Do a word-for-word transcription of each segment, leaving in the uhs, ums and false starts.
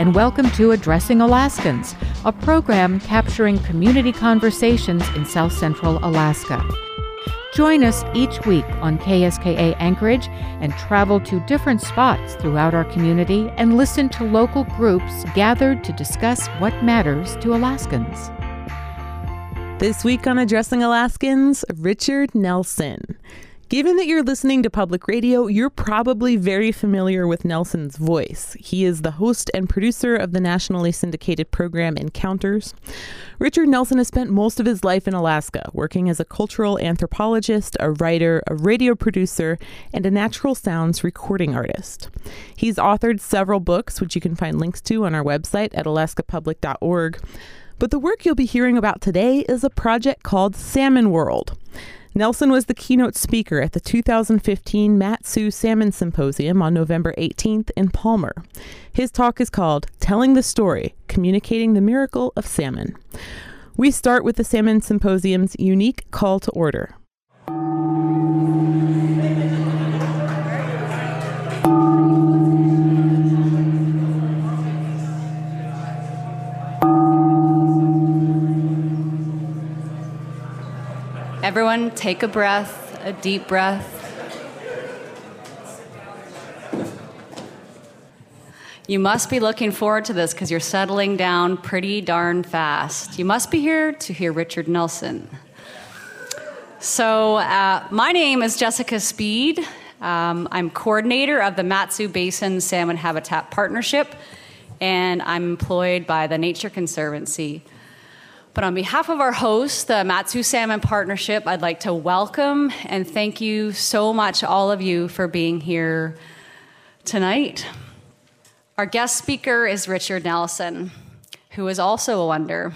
and welcome to Addressing Alaskans, a program capturing community conversations in South Central Alaska. Join us each week on K S K A Anchorage and travel to different spots throughout our community and listen to local groups gathered to discuss what matters to Alaskans. This week on Addressing Alaskans, Richard Nelson. Given that you're listening to public radio, you're probably very familiar with Nelson's voice. He is the host and producer of the nationally syndicated program Encounters. Richard Nelson has spent most of his life in Alaska, working as a cultural anthropologist, a writer, a radio producer, and a natural sounds recording artist. He's authored several books, which you can find links to on our website at alaska public dot org. But the work you'll be hearing about today is a project called Salmon World. Nelson was the keynote speaker at the two thousand fifteen Mat-Su Salmon Symposium on November eighteenth in Palmer. His talk is called Telling the Story, Communicating the Miracle of Salmon. We start with the Salmon Symposium's unique call to order. Everyone take a breath, a deep breath. You must be looking forward to this because you're settling down pretty darn fast. You must be here to hear Richard Nelson. So uh, my name is Jessica Speed. Um, I'm coordinator of the Mat-Su Basin Salmon Habitat Partnership, and I'm employed by the Nature Conservancy. But on behalf of our host, the Mat-Su Salmon Partnership, I'd like to welcome and thank you so much, all of you, for being here tonight. Our guest speaker is Richard Nelson, who is also a wonder.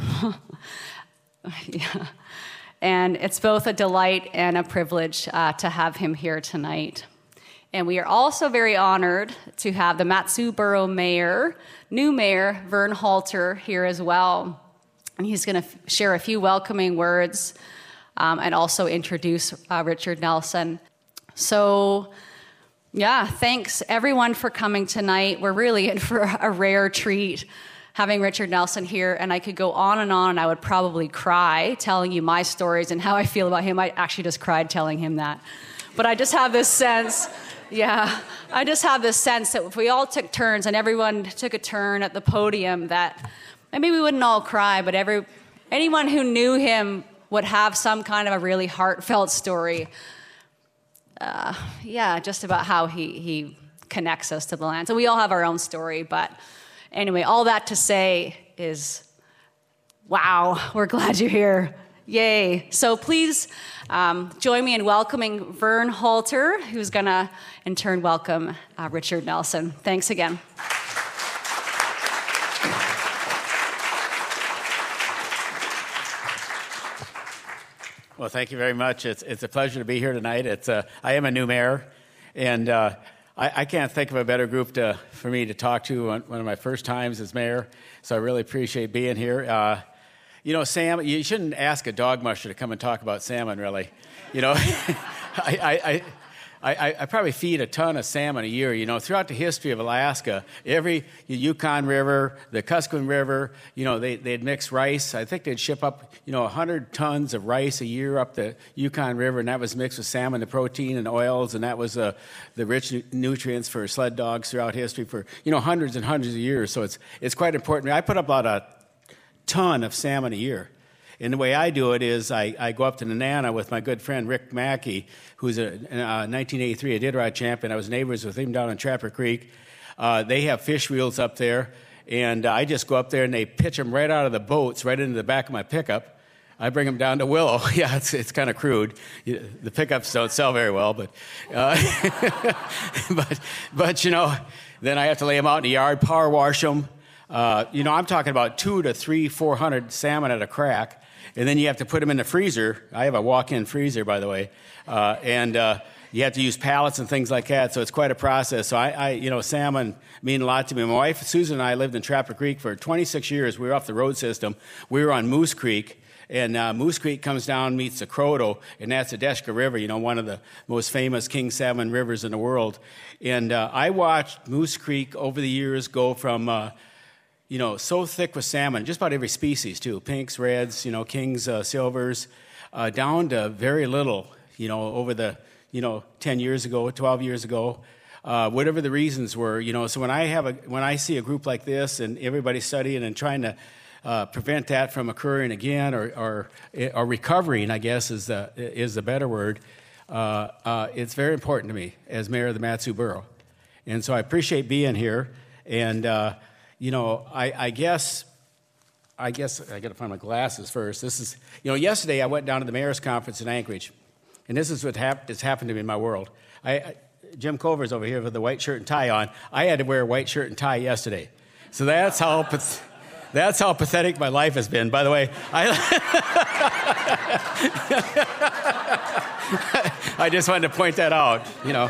Yeah. And it's both a delight and a privilege uh, to have him here tonight. And we are also very honored to have the Mat-Su Borough Mayor, new Mayor Vern Halter, here as well. And he's going to f- share a few welcoming words um, and also introduce uh, Richard Nelson. So, yeah, thanks everyone for coming tonight. We're really in for a rare treat having Richard Nelson here. And I could go on and on, and I would probably cry telling you my stories and how I feel about him. I actually just cried telling him that. But I just have this sense, yeah, I just have this sense that if we all took turns and everyone took a turn at the podium, that maybe we wouldn't all cry, but every anyone who knew him would have some kind of a really heartfelt story. Uh, yeah, just about how he, he connects us to the land. So we all have our own story, but anyway, all that to say is, wow, we're glad you're here. Yay. So please um, join me in welcoming Vern Halter, who's going to, in turn, welcome uh, Richard Nelson. Thanks again. Well, thank you very much. It's it's a pleasure to be here tonight. It's uh, I am a new mayor, and uh, I, I can't think of a better group to for me to talk to on one of my first times as mayor. So I really appreciate being here. Uh, you know, Sam, you shouldn't ask a dog musher to come and talk about salmon, really. You know, I, I, I I, I probably feed a ton of salmon a year. You know, throughout the history of Alaska, every Yukon River, the Kuskokwim River, you know, they, they'd mix rice. I think they'd ship up, you know, one hundred tons of rice a year up the Yukon River, and that was mixed with salmon, the protein and oils, and that was uh, the rich nu- nutrients for sled dogs throughout history for, you know, hundreds and hundreds of years. So it's it's quite important. I put up about a ton of salmon a year. And the way I do it is I, I go up to Nenana with my good friend Rick Mackey, who's a, a nineteen eighty-three Iditarod champion. I was neighbors with him down in Trapper Creek. Uh, they have fish reels up there, and uh, I just go up there and they pitch them right out of the boats, right into the back of my pickup. I bring them down to Willow. Yeah, it's it's kind of crude. The pickups don't sell very well, but, uh, but but you know, then I have to lay them out in the yard, power wash them. Uh, you know, I'm talking about two to three, four hundred salmon at a crack. And then you have to put them in the freezer. I have a walk-in freezer, by the way. Uh, and uh, you have to use pallets and things like that. So it's quite a process. So I, I, you know, salmon mean a lot to me. My wife, Susan, and I lived in Trapper Creek for twenty-six years. We were off the road system. We were on Moose Creek. And uh, Moose Creek comes down, meets the Croto, and that's the Deshka River, you know, one of the most famous king salmon rivers in the world. And uh, I watched Moose Creek over the years go from uh, you know, so thick with salmon, just about every species too, pinks, reds, you know, kings, uh, silvers, uh, down to very little, you know, over the, you know, ten years ago, twelve years ago, uh, whatever the reasons were, you know. So when I have a, when I see a group like this and everybody studying and trying to uh, prevent that from occurring again, or, or, or recovering, I guess is the, is the better word, uh, uh, it's very important to me as mayor of the Mat-Su Borough. And so I appreciate being here. And, uh, you know, I, I guess, I guess I got to find my glasses first. This is, you know, yesterday I went down to the mayor's conference in Anchorage. And this is what hap- has happened to me in my world. I, I, Jim Culver's over here with the white shirt and tie on. I had to wear a white shirt and tie yesterday. So that's how path- that's how pathetic my life has been. By the way, I, I just wanted to point that out, you know.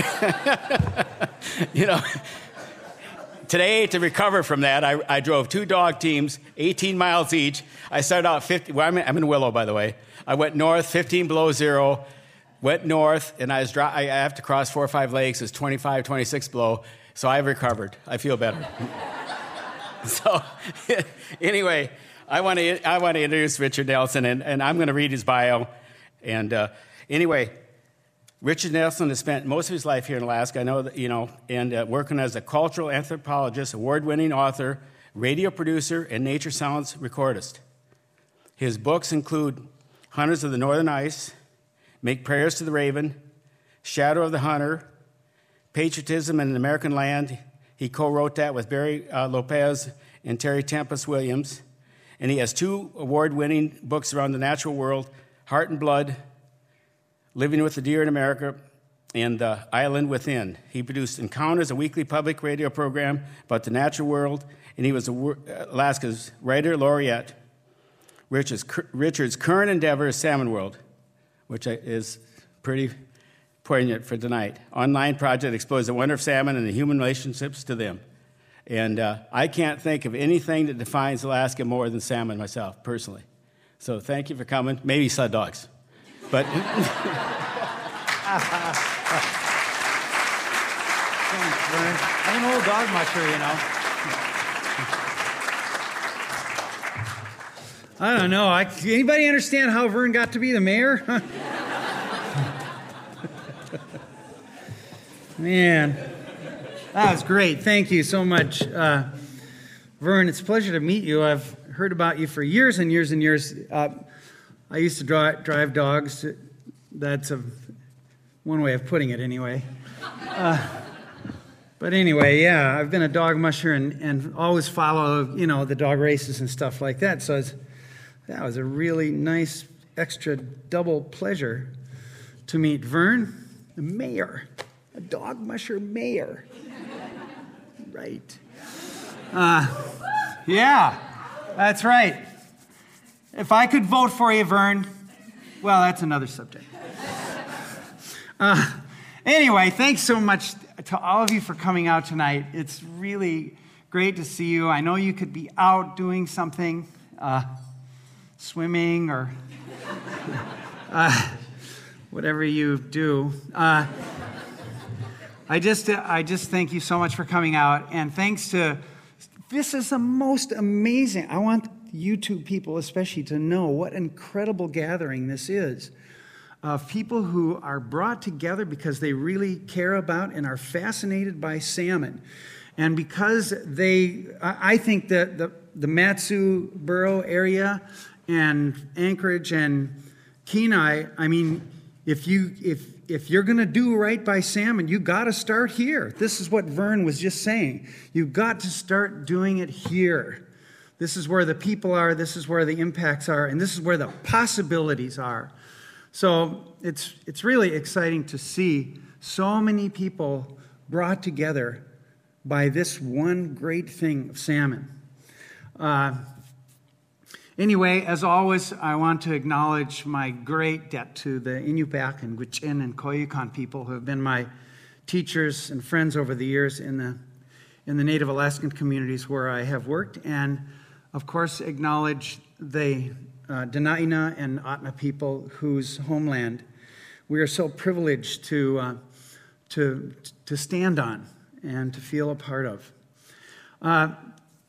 you know, today, to recover from that, I, I drove two dog teams, eighteen miles each. I started out fifty, well, I'm in, I'm in Willow, by the way. I went north, fifteen below zero, went north, and I was dry, I have to cross four or five lakes. It's twenty-five, twenty-six below, so I've recovered. I feel better. So, anyway, I want to I want to introduce Richard Nelson, and, and I'm going to read his bio. And uh, anyway, Richard Nelson has spent most of his life here in Alaska, I know that, you know, and uh, working as a cultural anthropologist, award-winning author, radio producer, and nature sounds recordist. His books include Hunters of the Northern Ice, Make Prayers to the Raven, Shadow of the Hunter, Patriotism in an American Land. He co-wrote that with Barry uh, Lopez and Terry Tempest Williams. And he has two award-winning books around the natural world, Heart and Blood, Living with the Deer in America, and The Island Within. He produced Encounters, a weekly public radio program about the natural world, and he was Alaska's writer laureate. Richard's, Richard's current endeavor is Salmon World, which is pretty poignant for tonight. Online project explores the wonder of salmon and the human relationships to them. And uh, I can't think of anything that defines Alaska more than salmon myself, personally. So thank you for coming. Maybe sled dogs. But Thanks, Vern. I'm an old dog musher, you know. I don't know. I, anybody understand how Vern got to be the mayor? Man, that was great. Thank you so much, uh, Vern. It's a pleasure to meet you. I've heard about you for years and years and years. Uh, I used to drive, drive dogs. That's a, one way of putting it, anyway. Uh, but anyway, yeah, I've been a dog musher and, and always follow, you know, the dog races and stuff like that. So it's, that was a really nice, extra double pleasure to meet Vern, the mayor, a dog musher mayor. Right. Uh, yeah, that's right. If I could vote for you, Vern, well, that's another subject. Uh, anyway, thanks so much to all of you for coming out tonight. It's really great to see you. I know you could be out doing something, uh, swimming or uh, whatever you do. Uh, I just, I just thank you so much for coming out, and thanks to, this is the most amazing, I want YouTube people especially to know what incredible gathering this is of people who are brought together because they really care about and are fascinated by salmon. And because they, I think that the, the Mat-Su Borough area and Anchorage and Kenai, I mean, if you if if you're going to do right by salmon, you got to start here. This is what Vern was just saying. You've got to start doing it here. This is where the people are, this is where the impacts are, and this is where the possibilities are. So it's it's really exciting to see so many people brought together by this one great thing of salmon. Uh, anyway, as always, I want to acknowledge my great debt to the Inupiaq and Gwich'in and Koyukon people who have been my teachers and friends over the years in the in the Native Alaskan communities where I have worked, and of course acknowledge the uh, Dena'ina and Atna people whose homeland we are so privileged to uh, to to stand on and to feel a part of. Uh,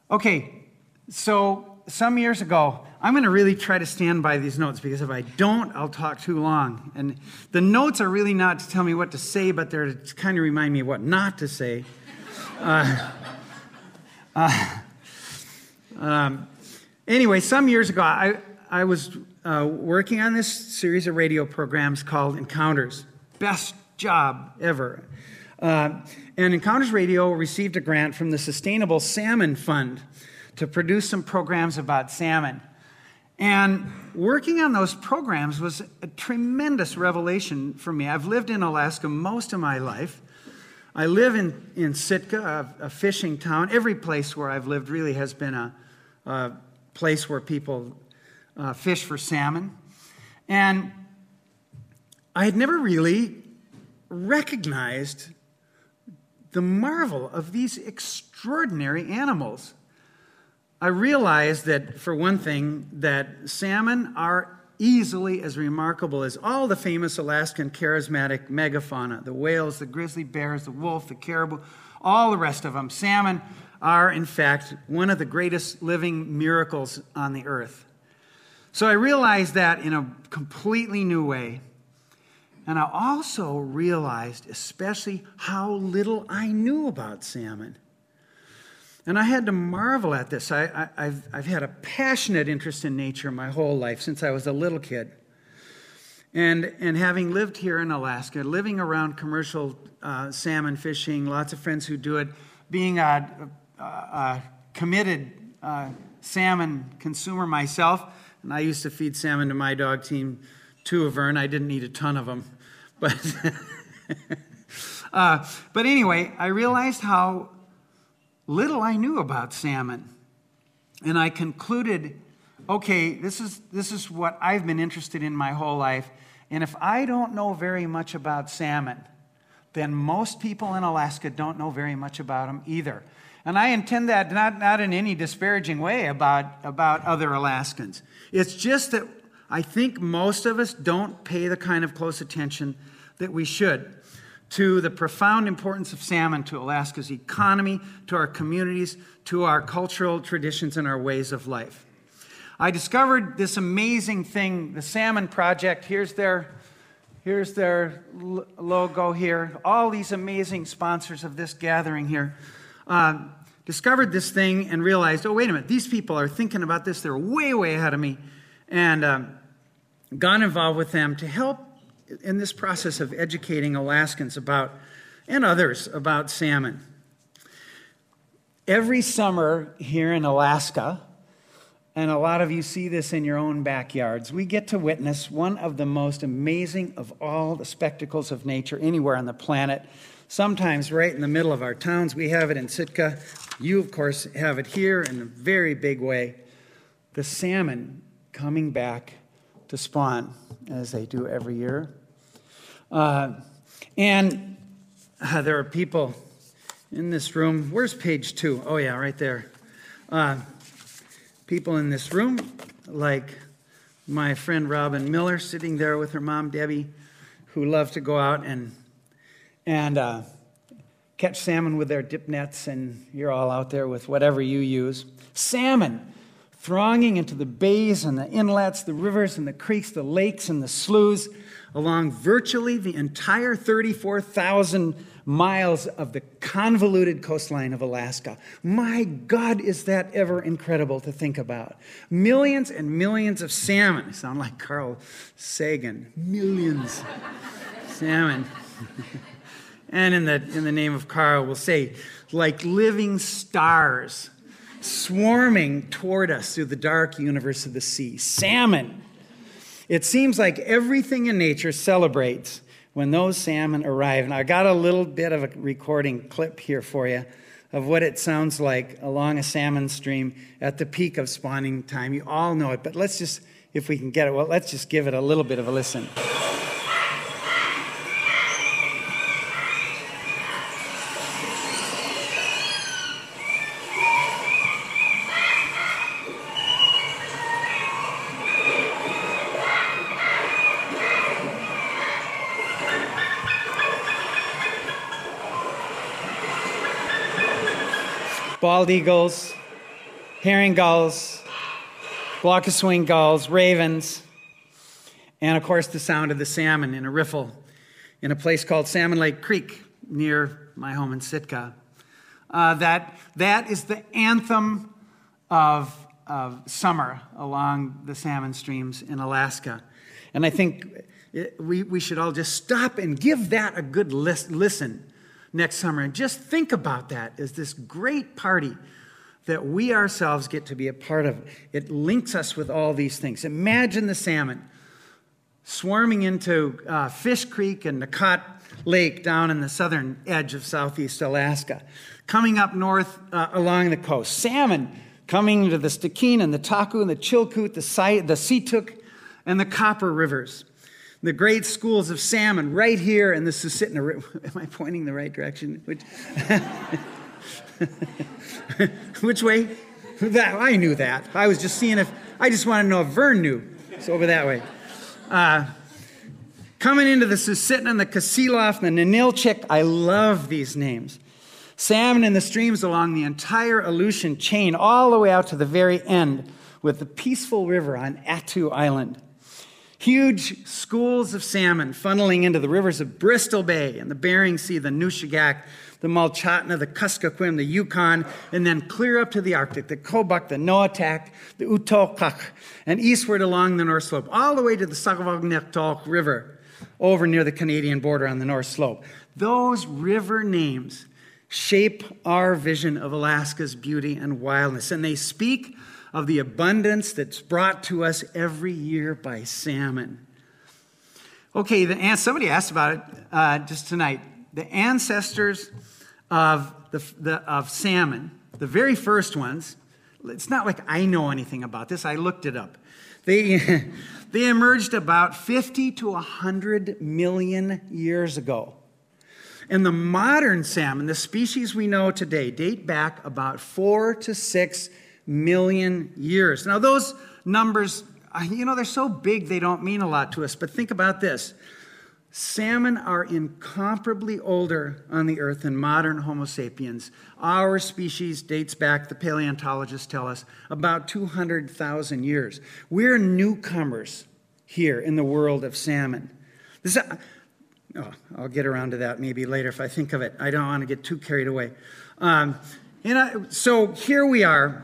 Okay, so some years ago, I'm going to really try to stand by these notes because if I don't, I'll talk too long. And the notes are really not to tell me what to say, but they're to kind of remind me what not to say. Uh, uh, um, anyway, some years ago, I, I was uh, working on this series of radio programs called Encounters. Best job ever. Uh, and Encounters Radio received a grant from the Sustainable Salmon Fund to produce some programs about salmon. And working on those programs was a tremendous revelation for me. I've lived in Alaska most of my life. I live in, in Sitka, a, a fishing town. Every place where I've lived really has been a, a place where people uh, fish for salmon. And I had never really recognized the marvel of these extraordinary animals. I realized that, for one thing, that salmon are easily as remarkable as all the famous Alaskan charismatic megafauna, the whales, the grizzly bears, the wolf, the caribou, all the rest of them. Salmon are, in fact, one of the greatest living miracles on the earth. So I realized that in a completely new way. And I also realized especially how little I knew about salmon. And I had to marvel at this. I, I, I've, I've had a passionate interest in nature my whole life, since I was a little kid. And, and having lived here in Alaska, living around commercial uh, salmon fishing, lots of friends who do it, being a, a, a committed uh, salmon consumer myself, and I used to feed salmon to my dog team too, Vern. I didn't eat a ton of them. But, uh, but anyway, I realized how little I knew about salmon. And I concluded, okay, this is, this is what I've been interested in my whole life. And if I don't know very much about salmon, then most people in Alaska don't know very much about them either. And I intend that not, not in any disparaging way about, about other Alaskans. It's just that I think most of us don't pay the kind of close attention that we should to the profound importance of salmon to Alaska's economy, to our communities, to our cultural traditions and our ways of life. I discovered this amazing thing, the Salmon Project. Here's their, here's their logo here. All these amazing sponsors of this gathering here. Uh, discovered this thing and realized, oh, wait a minute, these people are thinking about this. They're way, way ahead of me. And um, got involved with them to help in this process of educating Alaskans about, and others, about salmon. Every summer here in Alaska, and a lot of you see this in your own backyards, we get to witness one of the most amazing of all the spectacles of nature anywhere on the planet. Sometimes right in the middle of our towns. We have it in Sitka. You, of course, have it here in a very big way. The salmon coming back to spawn, as they do every year. Uh, and uh, there are people in this room. Where's page two? Oh, yeah, right there. Uh, people in this room, like my friend Robin Miller, sitting there with her mom, Debbie, who love to go out and, and uh, catch salmon with their dip nets, and you're all out there with whatever you use. Salmon thronging into the bays and the inlets, the rivers and the creeks, the lakes and the sloughs, along virtually the entire thirty-four thousand miles of the convoluted coastline of Alaska. My God, is that ever incredible to think about. Millions and millions of salmon. I sound like Carl Sagan. Millions salmon. And in the, in the name of Carl, we'll say, like living stars swarming toward us through the dark universe of the sea. Salmon. It seems like everything in nature celebrates when those salmon arrive. And I got a little bit of a recording clip here for you of what it sounds like along a salmon stream at the peak of spawning time. You all know it, but let's just, if we can get it, well, let's just give it a little bit of a listen. Bald eagles, herring gulls, glaucous wing gulls, ravens, and of course the sound of the salmon in a riffle in a place called Salmon Lake Creek near my home in Sitka. Uh, that, that is the anthem of, of summer along the salmon streams in Alaska. And I think it, we, we should all just stop and give that a good lis- listen next summer and just think about that as this great party that we ourselves get to be a part of. It links us with all these things. Imagine the salmon swarming into uh, Fish Creek and Nakot Lake down in the southern edge of southeast Alaska, coming up north uh, along the coast. Salmon coming into the Stikine and the Taku and the Chilkoot, the, Si- the Situk, and the Copper rivers. The great schools of salmon right here in the Susitna River. Am I pointing the right direction? Which, Which way? That, I knew that. I was just seeing if, I just wanted to know if Vern knew. It's over that way. Uh, coming into the Susitna and the Kasilof and the Ninilchik. I love these names. Salmon in the streams along the entire Aleutian chain, all the way out to the very end with the peaceful river on Attu Island. Huge schools of salmon funneling into the rivers of Bristol Bay and the Bering Sea, the Nushagak, the Malchatna, the Kuskokwim, the Yukon, and then clear up to the Arctic, the Kobuk, the Noatak, the Utokak, and eastward along the North Slope, all the way to the Saguenay-Nektok River over near the Canadian border on the North Slope. Those river names shape our vision of Alaska's beauty and wildness, and they speak of the abundance that's brought to us every year by salmon. Okay, the, somebody asked about it uh, just tonight. The ancestors of, the, the, of salmon, the very first ones, it's not like I know anything about this. I looked it up. They, they emerged about fifty to one hundred million years ago. And the modern salmon, the species we know today, date back about four to six million years. Now, those numbers, you know, they're so big they don't mean a lot to us. But think about this. Salmon are incomparably older on the earth than modern Homo sapiens. Our species dates back, the paleontologists tell us, about two hundred thousand years. We're newcomers here in the world of salmon. This, oh, I'll get around to that maybe later if I think of it. I don't want to get too carried away. Um, and I, so here we are.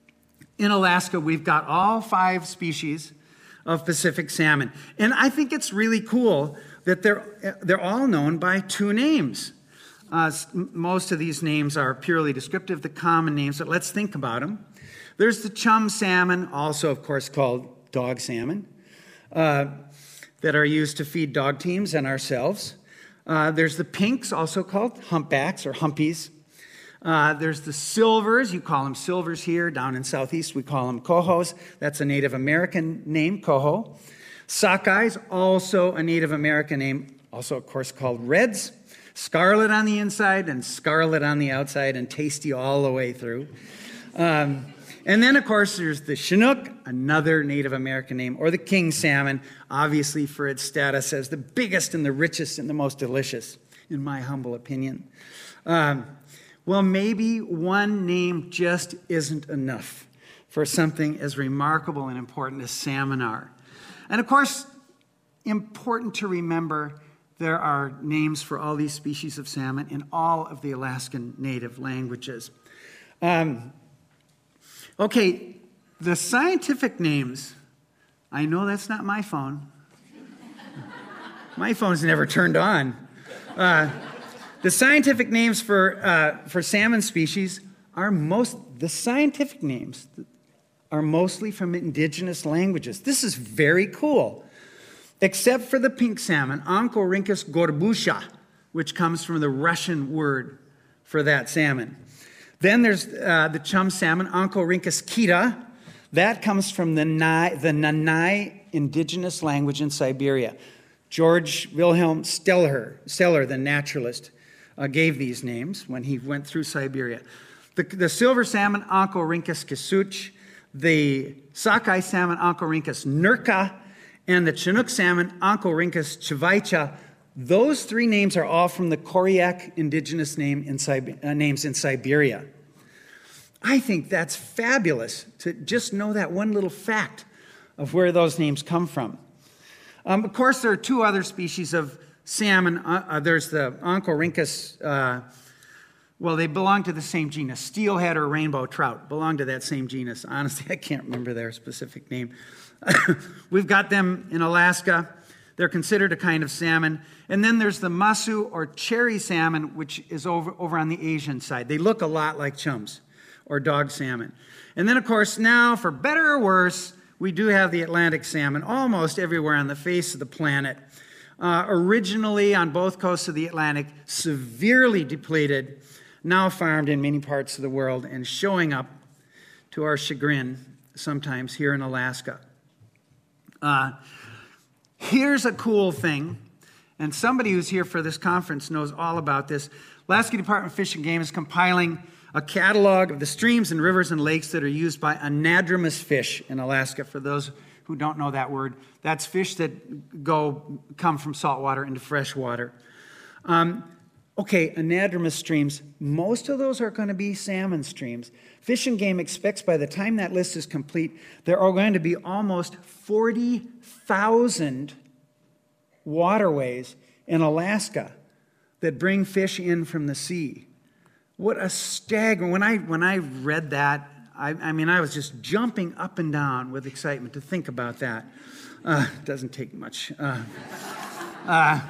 In Alaska, we've got all five species of Pacific salmon. And I think it's really cool that they're, they're all known by two names. Uh, most of these names are purely descriptive, the common names, but let's think about them. There's the chum salmon, also, of course, called dog salmon, uh, that are used to feed dog teams and ourselves. Uh, there's the pinks, also called humpbacks or humpies. Uh, there's the silvers. You call them silvers here. Down in Southeast, we call them cohos. That's a Native American name, coho. Sockeyes, also a Native American name, also, of course, called reds. Scarlet on the inside and scarlet on the outside and tasty all the way through. Um, and then, of course, there's the Chinook, another Native American name, or the king salmon, obviously for its status as the biggest and the richest and the most delicious, in my humble opinion. Um, Well, maybe one name just isn't enough for something as remarkable and important as salmon are. And of course, important to remember, there are names for all these species of salmon in all of the Alaskan native languages. Um, okay, the scientific names, I know that's not my phone. My phone's never turned on. Uh, The scientific names for uh, for salmon species are most, the scientific names are mostly from indigenous languages. This is very cool. Except for the pink salmon, Oncorhynchus gorbusha, which comes from the Russian word for that salmon. Then there's uh, the chum salmon, Oncorhynchus kita. That comes from the, Nai, the Nanai indigenous language in Siberia. George Wilhelm Steller, Steller the naturalist, Uh, gave these names when he went through Siberia. The, the silver salmon, Oncorhynchus kisuch, the sockeye salmon, Oncorhynchus nurka, and the Chinook salmon, Oncorhynchus chivaicha. Those three names are all from the Koryak indigenous name in Sib- uh, names in Siberia. I think that's fabulous to just know that one little fact of where those names come from. Um, of course, there are two other species of salmon. Uh, uh, there's the Oncorhynchus. Uh, well, they belong to the same genus. Steelhead or rainbow trout belong to that same genus. Honestly, I can't remember their specific name. We've got them in Alaska. They're considered a kind of salmon. And then there's the masu or cherry salmon, which is over, over on the Asian side. They look a lot like chums or dog salmon. And then, of course, now, for better or worse, we do have the Atlantic salmon almost everywhere on the face of the planet. Uh, originally on both coasts of the Atlantic, severely depleted, now farmed in many parts of the world and showing up to our chagrin sometimes here in Alaska. Uh, here's a cool thing, and somebody who's here for this conference knows all about this. Alaska Department of Fish and Game is compiling a catalog of the streams and rivers and lakes that are used by anadromous fish in Alaska. For those who don't know that word, that's fish that go come from salt water into fresh water. Um, okay, anadromous streams. Most of those are going to be salmon streams. Fish and Game expects by the time that list is complete, there are going to be almost forty thousand waterways in Alaska that bring fish in from the sea. What a staggering, when I when I read that, I, I mean, I was just jumping up and down with excitement to think about that. Uh, doesn't take much. Uh, uh,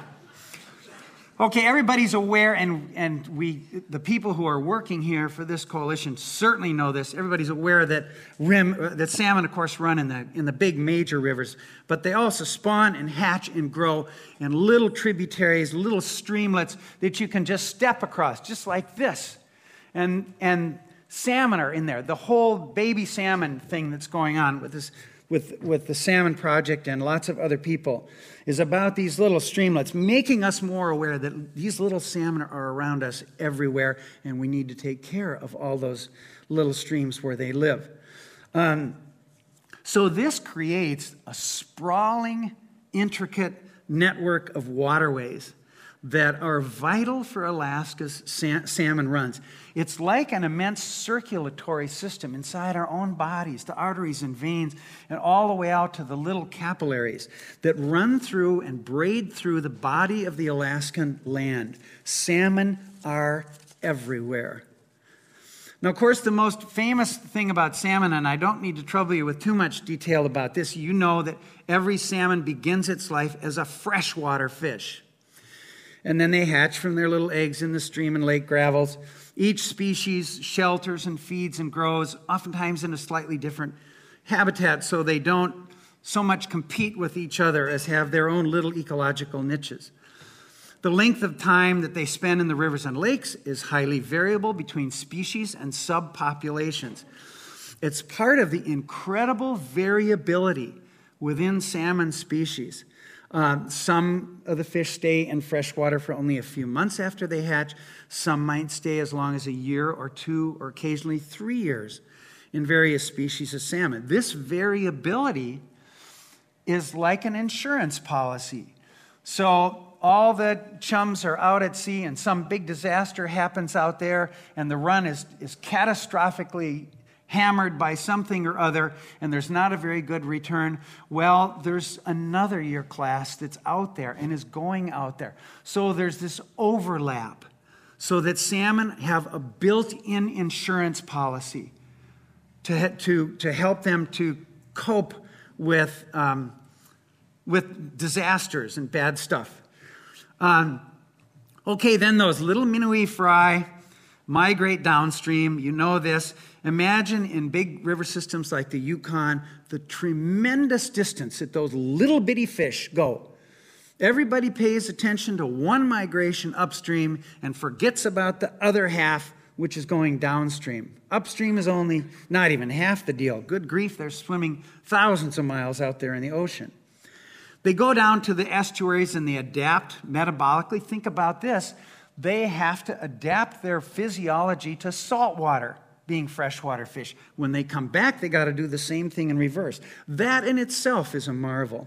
okay, everybody's aware, and, and we, the people who are working here for this coalition certainly know this. Everybody's aware that rim, uh, that salmon, of course, run in the, in the big major rivers, but they also spawn and hatch and grow in little tributaries, little streamlets that you can just step across, just like this. And and salmon are in there. The whole baby salmon thing that's going on with this, with, with the Salmon Project and lots of other people is about these little streamlets, making us more aware that these little salmon are around us everywhere, and we need to take care of all those little streams where they live. Um, so this creates a sprawling, intricate network of waterways that are vital for Alaska's sa- salmon runs. It's like an immense circulatory system inside our own bodies, the arteries and veins, and all the way out to the little capillaries that run through and braid through the body of the Alaskan land. Salmon are everywhere. Now, of course, the most famous thing about salmon, and I don't need to trouble you with too much detail about this, you know that every salmon begins its life as a freshwater fish. And then they hatch from their little eggs in the stream and lake gravels. Each species shelters and feeds and grows, oftentimes in a slightly different habitat, so they don't so much compete with each other as have their own little ecological niches. The length of time that they spend in the rivers and lakes is highly variable between species and subpopulations. It's part of the incredible variability within salmon species. Uh, some of the fish stay in freshwater for only a few months after they hatch. Some might stay as long as a year or two or occasionally three years in various species of salmon. This variability is like an insurance policy. So all the chums are out at sea and some big disaster happens out there and the run is, is catastrophically hammered by something or other, and there's not a very good return. Well, there's another year class that's out there and is going out there. So there's this overlap so that salmon have a built-in insurance policy to, to, to help them to cope with, um, with disasters and bad stuff. Um, okay, then those little minnowy fry migrate downstream. You know this. Imagine in big river systems like the Yukon, the tremendous distance that those little bitty fish go. Everybody pays attention to one migration upstream and forgets about the other half, which is going downstream. Upstream is only not even half the deal. Good grief, they're swimming thousands of miles out there in the ocean. They go down to the estuaries and they adapt metabolically. Think about this. They have to adapt their physiology to salt water, being freshwater fish. When they come back, they got to do the same thing in reverse. That in itself is a marvel.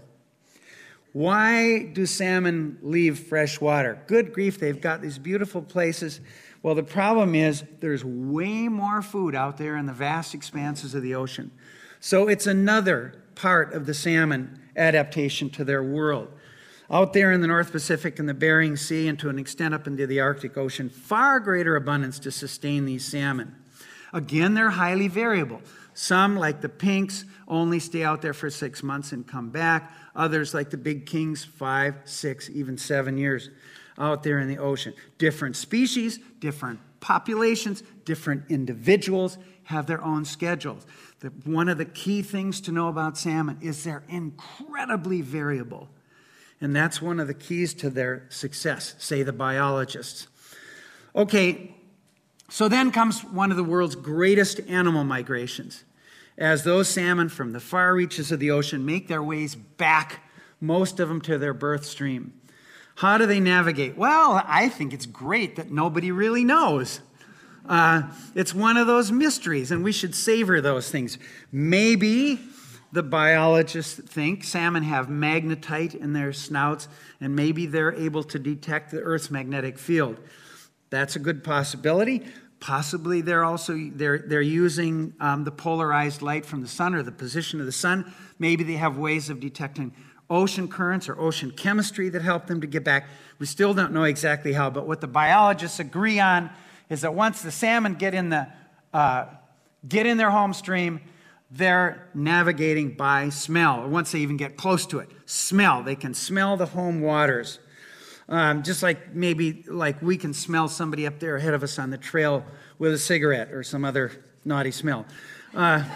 Why do salmon leave fresh water? Good grief, they've got these beautiful places Well, the problem is there's way more food out there in the vast expanses of the ocean. So it's another part of the salmon adaptation to their world. Out there in the North Pacific and the Bering Sea and to an extent up into the Arctic Ocean, far greater abundance to sustain these salmon. Again, they're highly variable. Some, like the pinks, only stay out there for six months and come back. Others, like the big kings, five, six, even seven years out there in the ocean. Different species, different populations, different individuals have their own schedules. The, one of the key things to know about salmon is they're incredibly variable. And that's one of the keys to their success, say the biologists. Okay, so then comes one of the world's greatest animal migrations, as those salmon from the far reaches of the ocean make their ways back, most of them to their birth stream. How do they navigate? Well, I think it's great that nobody really knows. Uh, it's one of those mysteries, and we should savor those things. Maybe the biologists think salmon have magnetite in their snouts, and maybe they're able to detect the Earth's magnetic field. That's a good possibility. Possibly they're also they're they're using um, the polarized light from the sun or the position of the sun. Maybe they have ways of detecting ocean currents or ocean chemistry that help them to get back. We still don't know exactly how, but what the biologists agree on is that once the salmon get in the uh, get in their home stream, they're navigating by smell. Or once they even get close to it, smell. They can smell the home waters. Um, just like maybe like we can smell somebody up there ahead of us on the trail with a cigarette or some other naughty smell. Uh,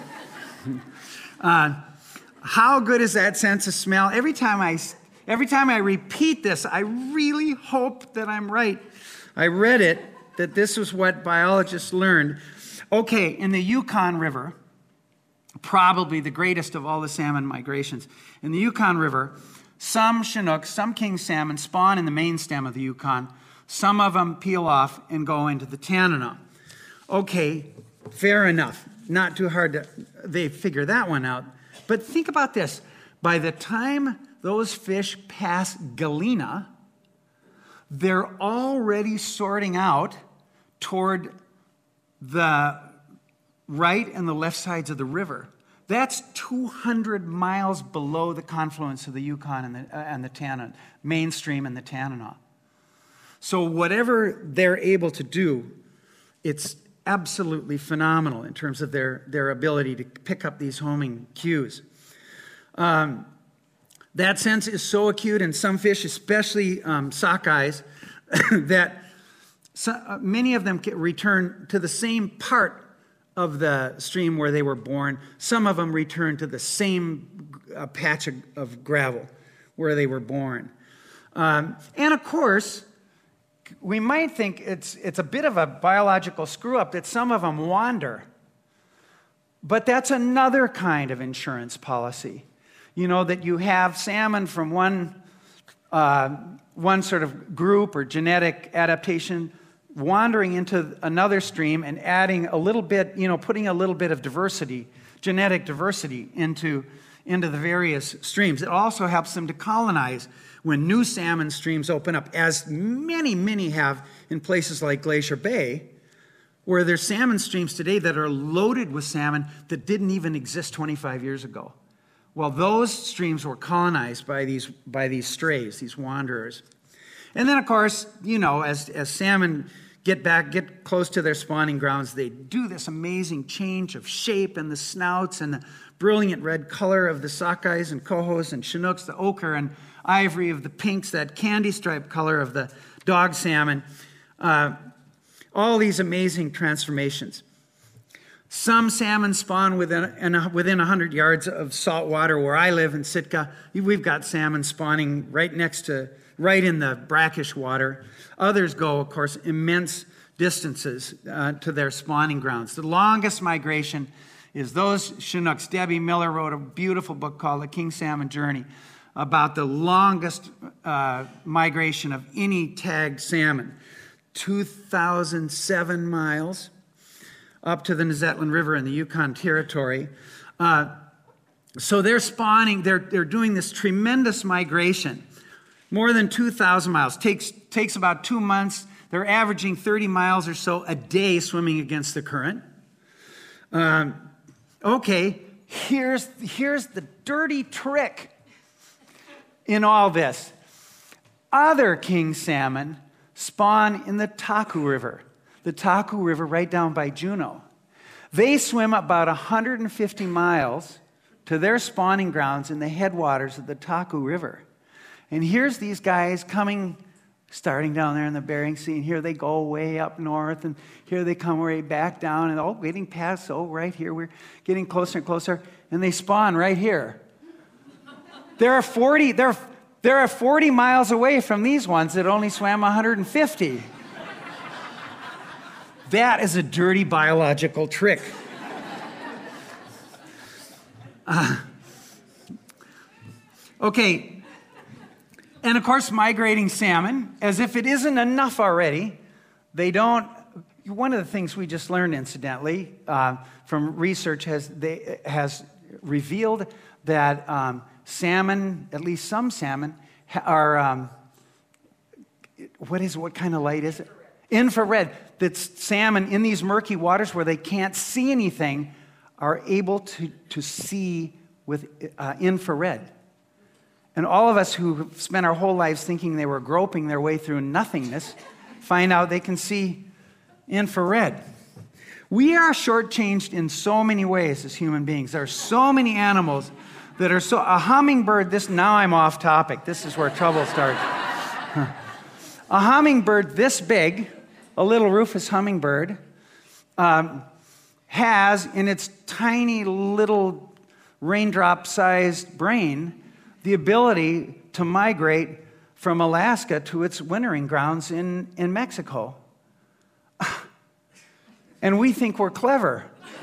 uh, how good is that sense of smell? Every time I, every time I repeat this, I really hope that I'm right. I read it, that this was what biologists learned. Okay, in the Yukon River, probably the greatest of all the salmon migrations, in the Yukon River, some Chinooks, some king salmon spawn in the main stem of the Yukon. Some of them peel off and go into the Tanana. Okay, fair enough. Not too hard to, they figure that one out. But think about this. By the time those fish pass Galena, they're already sorting out toward the right and the left sides of the river. That's two hundred miles below the confluence of the Yukon and the, uh, and the Tanana, mainstream and the Tanana. So whatever they're able to do, it's absolutely phenomenal in terms of their, their ability to pick up these homing cues. Um, that sense is so acute in some fish, especially um, sockeyes, that so, uh, many of them can return to the same part of the stream where they were born. Some of them return to the same uh, patch of, of gravel where they were born. Um, and of course, we might think it's, it's a bit of a biological screw-up that some of them wander. But that's another kind of insurance policy. You know, that you have salmon from one, uh, one sort of group or genetic adaptation wandering into another stream and adding a little bit, you know, putting a little bit of diversity, genetic diversity into, into the various streams. It also helps them to colonize when new salmon streams open up, as many, many have in places like Glacier Bay, where there's salmon streams today that are loaded with salmon that didn't even exist twenty-five years ago. Well, those streams were colonized by these, by these strays, these wanderers. And then, of course, you know, as, as salmon get back, get close to their spawning grounds, they do this amazing change of shape in the snouts and the brilliant red color of the sockeyes and cohos and Chinooks, the ochre and ivory of the pinks, that candy stripe color of the dog salmon. Uh, all these amazing transformations. Some salmon spawn within, within one hundred yards of salt water. Where I live in Sitka, we've got salmon spawning right next to, right in the brackish water. Others go, of course, immense distances uh, to their spawning grounds. The longest migration is those Chinooks. Debbie Miller wrote a beautiful book called The King Salmon Journey about the longest uh, migration of any tagged salmon. two thousand seven miles up to the Nzetlan River in the Yukon Territory. Uh, so they're spawning, they're, they're doing this tremendous migration. More than two thousand miles. Takes, takes about two months. They're averaging thirty miles or so a day swimming against the current. Um, okay, here's, here's the dirty trick in all this. Other king salmon spawn in the Taku River, the Taku River right down by Juneau. They swim about one hundred fifty miles to their spawning grounds in the headwaters of the Taku River. And here's these guys coming, starting down there in the Bering Sea, and here they go way up north, and here they come way back down, and oh, getting past, oh, right here, we're getting closer and closer, and they spawn right here. There are forty, there are, there are forty miles away from these ones that only swam one hundred fifty. That is a dirty biological trick. Uh, okay, and of course, migrating salmon, as if it isn't enough already, they don't, one of the things we just learned, incidentally, uh, from research has, they, has revealed that um, salmon, at least some salmon, are, um, what is, what kind of light is it? Infrared. That salmon in these murky waters where they can't see anything are able to, to see with uh, infrared. And all of us who spent our whole lives thinking they were groping their way through nothingness find out they can see infrared. We are shortchanged in so many ways as human beings. There are so many animals that are so... A hummingbird, this... Now I'm off topic. This is where trouble starts. A hummingbird this big, a little Rufous hummingbird, um, has in its tiny little raindrop-sized brain the ability to migrate from Alaska to its wintering grounds in, in Mexico. And we think we're clever.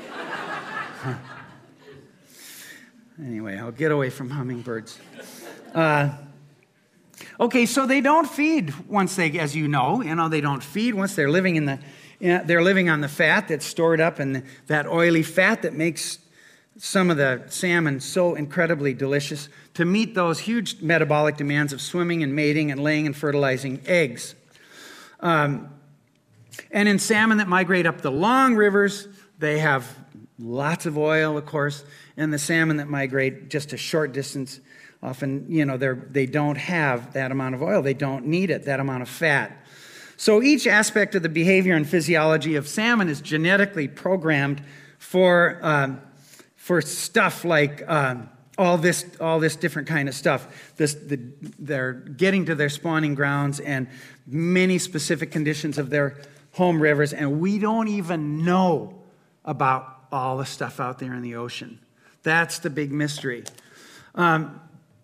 Anyway, I'll get away from hummingbirds. Uh, okay, so they don't feed once they, as you know, you know, they don't feed once they're living in the, you know, they're living on the fat that's stored up in the, that oily fat that makes some of the salmon so incredibly delicious to meet those huge metabolic demands of swimming and mating and laying and fertilizing eggs. Um, and in salmon that migrate up the long rivers, they have lots of oil, of course, and the salmon that migrate just a short distance, often, you know, they're, they don't have that amount of oil. They don't need it, that amount of fat. So each aspect of the behavior and physiology of salmon is genetically programmed for... Um, for stuff like um, all this all this different kind of stuff. This, the, they're getting to their spawning grounds and many specific conditions of their home rivers, and we don't even know about all the stuff out there in the ocean. That's the big mystery. Um,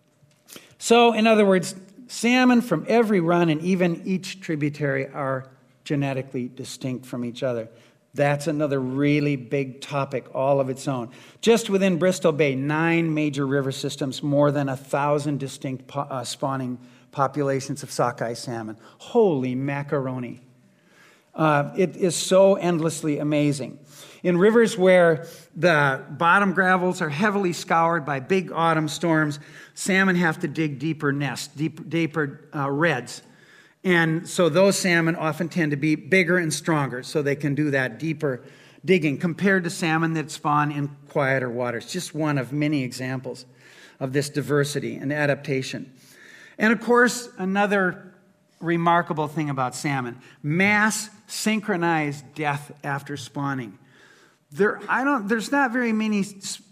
so, in other words, salmon from every run and even each tributary are genetically distinct from each other. That's another really big topic all of its own. Just within Bristol Bay, nine major river systems, more than a thousand distinct po- uh, spawning populations of sockeye salmon. Holy macaroni. Uh, it is so endlessly amazing. In rivers where the bottom gravels are heavily scoured by big autumn storms, salmon have to dig deeper nests, deep, deeper uh, redds. And so those salmon often tend to be bigger and stronger, so they can do that deeper digging compared to salmon that spawn in quieter waters. Just one of many examples of this diversity and adaptation. And of course, another remarkable thing about salmon, mass synchronized death after spawning. There, I don't, there's not very many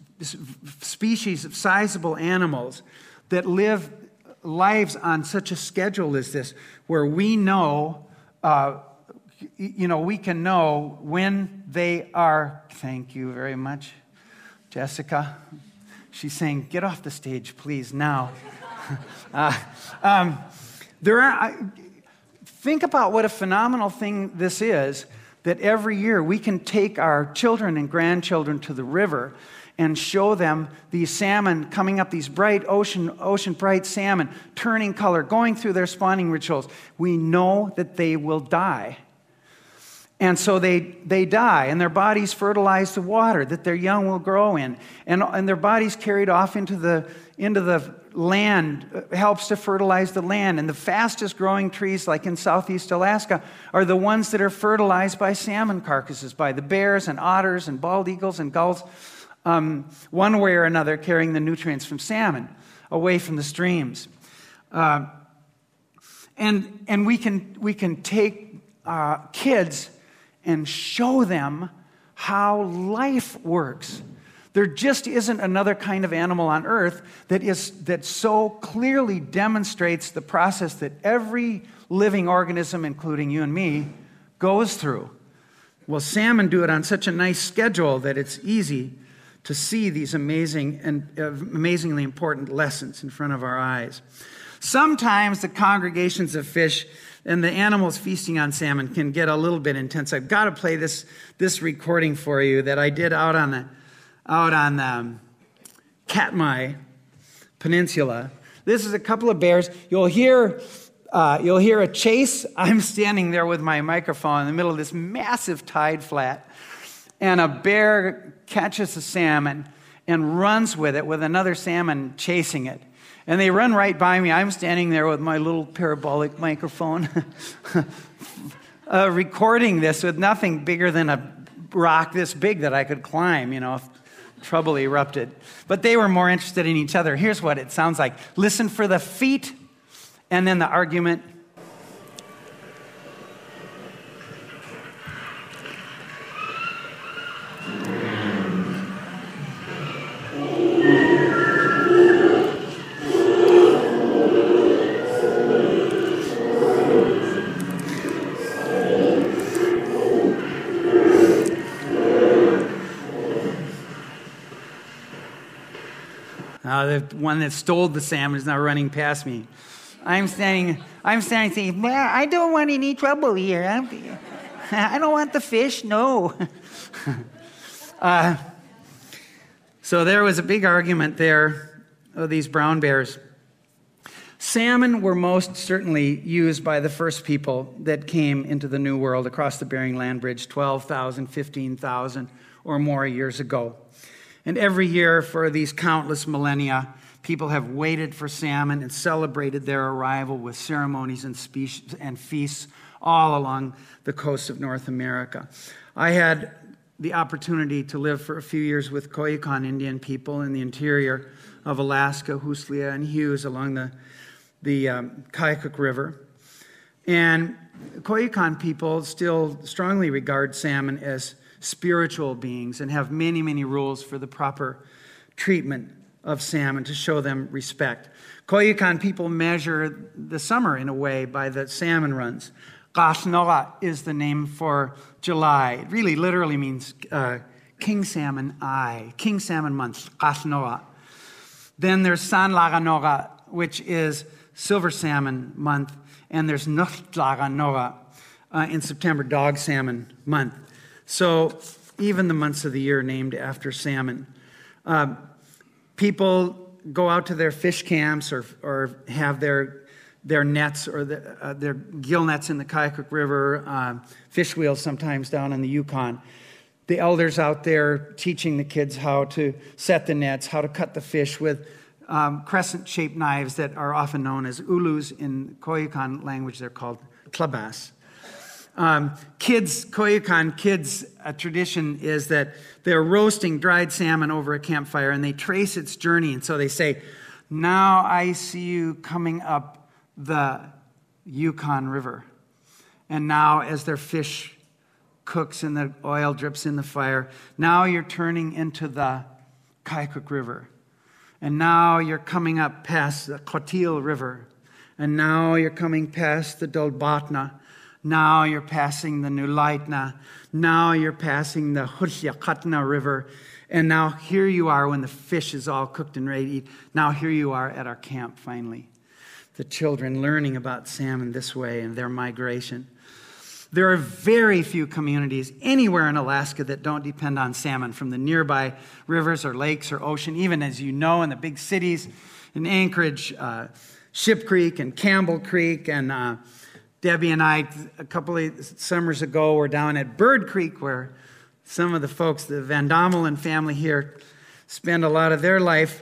species of sizable animals that live lives on such a schedule as this, where we know, uh, you know, we can know when they are. Thank you very much, Jessica. She's saying, "Get off the stage, please, now." uh, um, there are. I, think about what a phenomenal thing this is. That every year we can take our children and grandchildren to the river and show them these salmon coming up, these bright ocean, ocean bright salmon, turning color, going through their spawning rituals. We know that they will die. And so they, they die, and their bodies fertilize the water that their young will grow in. And, and their bodies carried off into the, into the land, uh, helps to fertilize the land. And the fastest growing trees, like in southeast Alaska, are the ones that are fertilized by salmon carcasses, by the bears and otters and bald eagles and gulls, um, one way or another carrying the nutrients from salmon away from the streams. Uh, and and we can we can take uh, kids and show them how life works. There just isn't another kind of animal on earth that is that so clearly demonstrates the process that every living organism, including you and me, goes through. Well, salmon do it on such a nice schedule that it's easy to see these amazing and uh, amazingly important lessons in front of our eyes. Sometimes the congregations of fish and the animals feasting on salmon can get a little bit intense. I've got to play this this recording for you that I did out on the out on the um, Katmai Peninsula. This is a couple of bears. You'll hear uh, you'll hear a chase. I'm standing there with my microphone in the middle of this massive tide flat, and a bear catches a salmon and runs with it with another salmon chasing it. And they run right by me. I'm standing there with my little parabolic microphone uh, recording this with nothing bigger than a rock this big that I could climb, you know, if trouble erupted. But they were more interested in each other. Here's what it sounds like. Listen for the feet and then the argument. Uh, the one that stole the salmon is now running past me. I'm standing, I'm standing saying, well, I don't want any trouble here. I'm, I don't want the fish, no. uh, so there was a big argument there of these brown bears. Salmon were most certainly used by the first people that came into the New World across the Bering Land Bridge twelve thousand, fifteen thousand or more years ago. And every year for these countless millennia, people have waited for salmon and celebrated their arrival with ceremonies and, species and feasts all along the coast of North America. I had the opportunity to live for a few years with Koyukon Indian people in the interior of Alaska, Huslia and Hughes along the, the um, Kayakuk River. And Koyukon people still strongly regard salmon as spiritual beings and have many, many rules for the proper treatment of salmon to show them respect. Koyukon people measure the summer in a way by the salmon runs. Qashnoqa is the name for July. It really literally means uh, king salmon eye, king salmon month, Qashnoqa. Then there's Sanlaganoqa, which is silver salmon month, and there's Nuxtlaganoqa uh, in September, dog salmon month. So even the months of the year named after salmon. Uh, people go out to their fish camps or or have their their nets or the, uh, their gill nets in the Kayakuk River, uh, fish wheels sometimes down in the Yukon. The elders out there teaching the kids how to set the nets, how to cut the fish with um, crescent-shaped knives that are often known as ulus. In Koyukon language, they're called klabas. Um, kids, Koyukon kids, a tradition is that they're roasting dried salmon over a campfire and they trace its journey. And so they say, now I see you coming up the Yukon River. And now as their fish cooks and the oil drips in the fire, now you're turning into the Kayakuk River. And now you're coming up past the Kotil River. And now you're coming past the Dolbatna. Now you're passing the Nulaitna. Now you're passing the Hurshyakatna River. And now here you are when the fish is all cooked and ready to eat. Now here you are at our camp finally. The children learning about salmon this way and their migration. There are very few communities anywhere in Alaska that don't depend on salmon from the nearby rivers or lakes or ocean. Even as you know, in the big cities, in Anchorage, uh, Ship Creek and Campbell Creek and uh, Debbie and I, a couple of summers ago, were down at Bird Creek, where some of the folks, the Van Dommelen family here, spend a lot of their life.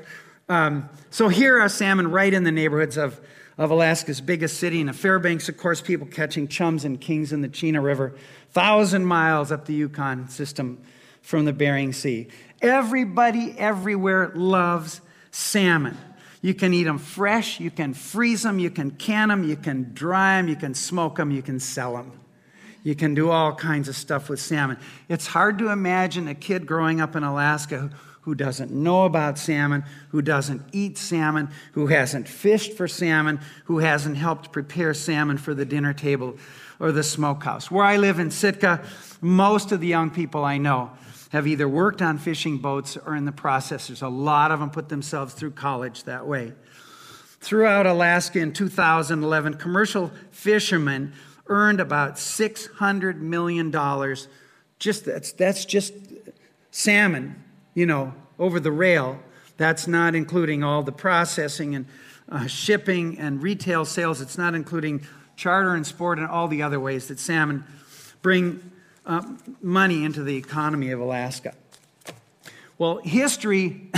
Um, so here are salmon right in the neighborhoods of, of Alaska's biggest city. In the Fairbanks, of course, people catching chums and kings in the Chena River, thousand miles up the Yukon system from the Bering Sea. Everybody everywhere loves salmon. You can eat them fresh, you can freeze them, you can can them, you can dry them, you can smoke them, you can sell them. You can do all kinds of stuff with salmon. It's hard to imagine a kid growing up in Alaska who doesn't know about salmon, who doesn't eat salmon, who hasn't fished for salmon, who hasn't helped prepare salmon for the dinner table or the smokehouse. Where I live in Sitka, most of the young people I know have either worked on fishing boats or in the process. There's a lot of them put themselves through college that way. Throughout Alaska in two thousand eleven, commercial fishermen earned about six hundred million dollars. Just that's, that's just salmon, you know, over the rail. That's not including all the processing and uh, shipping and retail sales. It's not including charter and sport and all the other ways that salmon bring uh, money into the economy of Alaska. Well, history,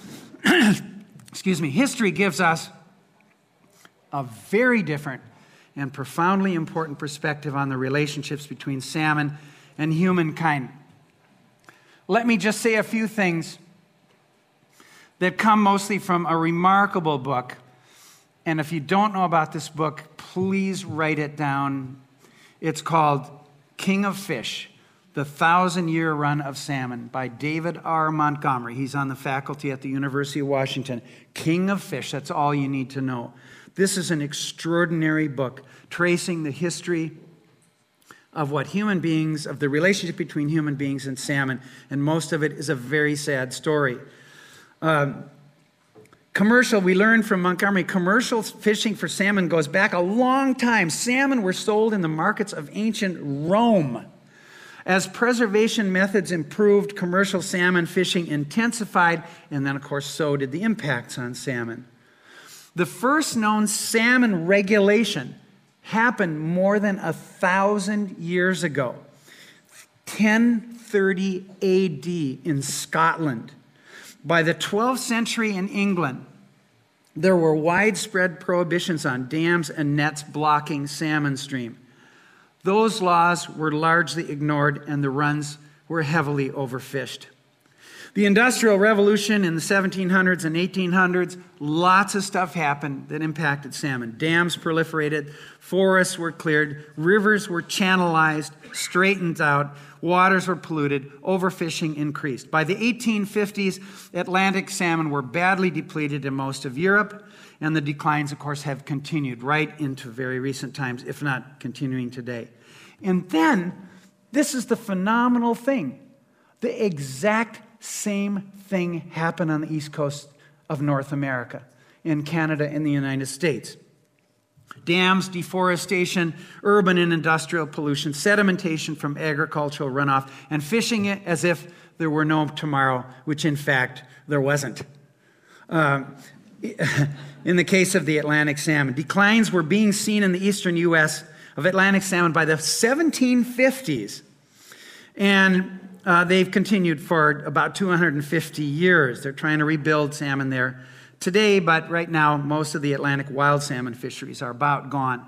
excuse me, history gives us a very different and profoundly important perspective on the relationships between salmon and humankind. Let me just say a few things that come mostly from a remarkable book. And if you don't know about this book, please write it down. It's called King of Fish, The Thousand-Year Run of Salmon by David R. Montgomery. He's on the faculty at the University of Washington. King of Fish, that's all you need to know. This is an extraordinary book tracing the history of what human beings, of the relationship between human beings and salmon, and most of it is a very sad story. Um, commercial, we learned from Montgomery, commercial fishing for salmon goes back a long time. Salmon were sold in the markets of ancient Rome. As preservation methods improved, commercial salmon fishing intensified, and then, of course, so did the impacts on salmon. The first known salmon regulation happened more than a thousand years ago, ten thirty A D in Scotland. By the twelfth century in England, there were widespread prohibitions on dams and nets blocking salmon stream. Those laws were largely ignored, and the runs were heavily overfished. The Industrial Revolution in the seventeen hundreds and eighteen hundreds, lots of stuff happened that impacted salmon. Dams proliferated, forests were cleared, rivers were channelized, straightened out, waters were polluted, overfishing increased. By the eighteen fifties, Atlantic salmon were badly depleted in most of Europe, and the declines, of course, have continued right into very recent times, if not continuing today. And then, this is the phenomenal thing. The exact same thing happened on the east coast of North America, in Canada and the United States. Dams, deforestation, urban and industrial pollution, sedimentation from agricultural runoff, and fishing it as if there were no tomorrow, which in fact there wasn't. Uh, in the case of the Atlantic salmon, declines were being seen in the eastern U S of Atlantic salmon by the seventeen fifties. And uh, they've continued for about two hundred fifty years. They're trying to rebuild salmon there today, but right now, most of the Atlantic wild salmon fisheries are about gone.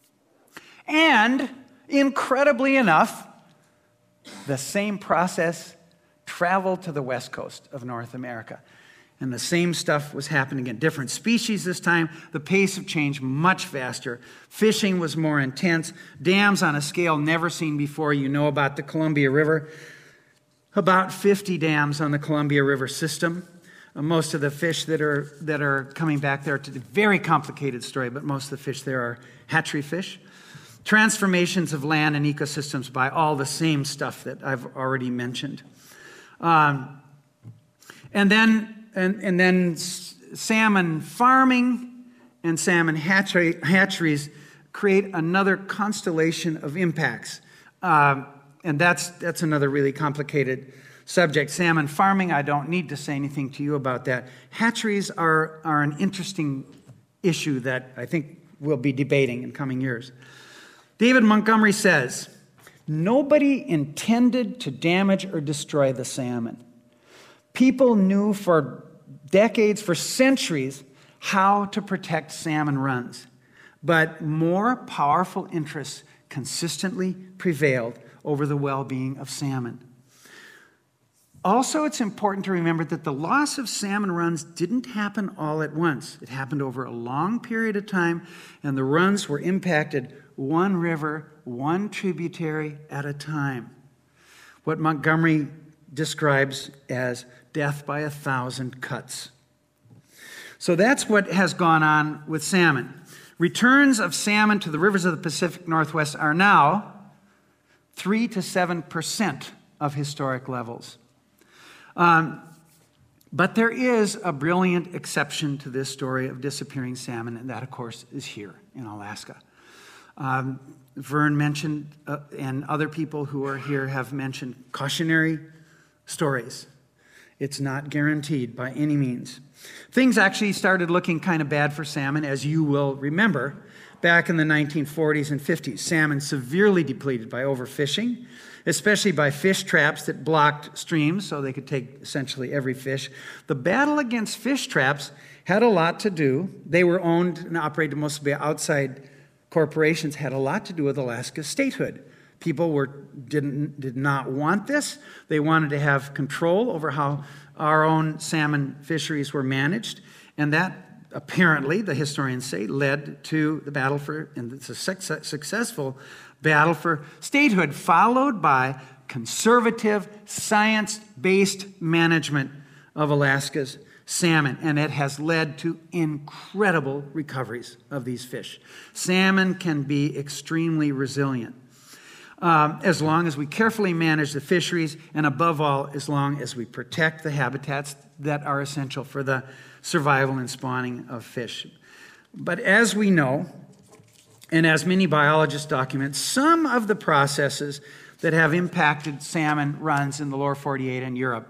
And, incredibly enough, the same process traveled to the west coast of North America. And the same stuff was happening in different species this time. The pace of change much faster. Fishing was more intense. Dams on a scale never seen before. You know about the Columbia River. About fifty dams on the Columbia River system. Uh, most of the fish that are that are coming back there, to the very complicated story, but most of the fish there are hatchery fish. Transformations of land and ecosystems by all the same stuff that I've already mentioned. Um, and then and, and then salmon farming and salmon hatchery, hatcheries create another constellation of impacts. Uh, and that's that's another really complicated subject. Salmon farming, I don't need to say anything to you about that. Hatcheries are, are an interesting issue that I think we'll be debating in coming years. David Montgomery says, nobody intended to damage or destroy the salmon. People knew for decades, for centuries, how to protect salmon runs. But more powerful interests consistently prevailed over the well-being of salmon. Also, it's important to remember that the loss of salmon runs didn't happen all at once. It happened over a long period of time, and the runs were impacted one river, one tributary at a time. What Montgomery describes as death by a thousand cuts. So that's what has gone on with salmon. Returns of salmon to the rivers of the Pacific Northwest are now three to seven percent of historic levels. Um, but there is a brilliant exception to this story of disappearing salmon, and that, of course, is here in Alaska. Um, Vern mentioned, uh, and other people who are here have mentioned cautionary stories. It's not guaranteed by any means. Things actually started looking kind of bad for salmon, as you will remember, back in the nineteen forties and fifties. Salmon severely depleted by overfishing, especially by fish traps that blocked streams so they could take essentially every fish. The battle against fish traps had a lot to do. They were owned and operated mostly by outside corporations, had a lot to do with Alaska's statehood. People were didn't did not want this. They wanted to have control over how our own salmon fisheries were managed, and that apparently, the historians say, led to the battle for, and it's a success, successful battle for statehood, followed by conservative, science-based management of Alaska's salmon, and it has led to incredible recoveries of these fish. Salmon can be extremely resilient. Um, as long as we carefully manage the fisheries, and above all, as long as we protect the habitats that are essential for the survival and spawning of fish. But as we know, and as many biologists document, some of the processes that have impacted salmon runs in the lower forty-eight and Europe